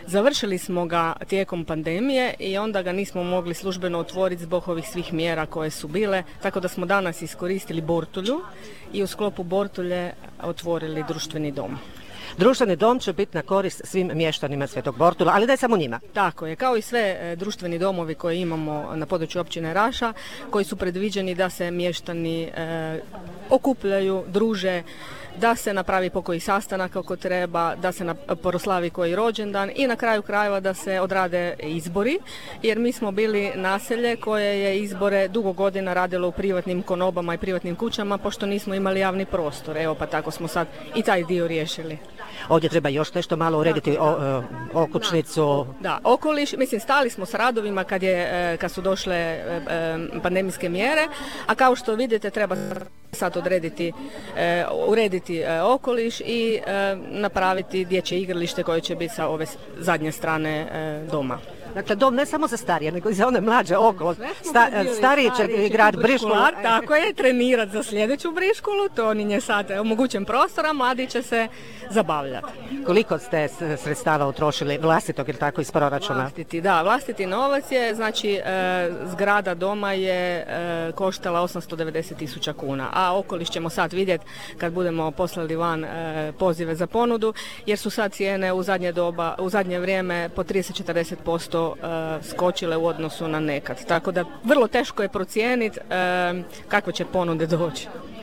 Završili smo ga tijekom pandemije i onda ga nismo mogli službeno otvoriti zbog ovih svih mjera koje su bile, tako da smo danas iskoristili Bortulju i u sklopu Bortulje otvorili društveni dom. Društveni dom će biti na korist svim mještanima Svetog Bortula, ali ne samo njima. Tako je, kao i sve društveni domovi koje imamo na području općine Raša, koji su predviđeni da se mještani okupljaju, druže, da se napravi pokoji sastanak ako treba, da se proslavi koji rođendan i na kraju krajeva da se odrade izbori, jer mi smo bili naselje koje je izbore dugo godina radilo u privatnim konobama i privatnim kućama, pošto nismo imali javni prostor. Evo pa tako smo sad i taj dio riješili. Ovdje treba još nešto malo urediti, okućnicu. Da, okoliš, mislim stali smo s radovima kad su došle pandemijske mjere, a kao što vidite treba sad urediti okoliš i napraviti dječje igralište koje će biti sa ove zadnje strane doma. Dakle, dom ne samo za starije, nego i za one mlađe okolo. Stariji će igrati briškulu. Tako je, trenirati za sljedeću briškulu, to on je sad omogućen prostor, a mladi će se zabavljati. Koliko ste sredstava utrošili vlastitog ili tako iz proračuna? Vlastiti novac je, znači zgrada doma je koštala 890.000 kuna, a okoliš ćemo sad vidjeti kad budemo poslali van pozive za ponudu, jer su sad cijene u zadnje vrijeme po 30-40% skočile u odnosu na nekad. Tako da vrlo teško je procijeniti kakve će ponude doći.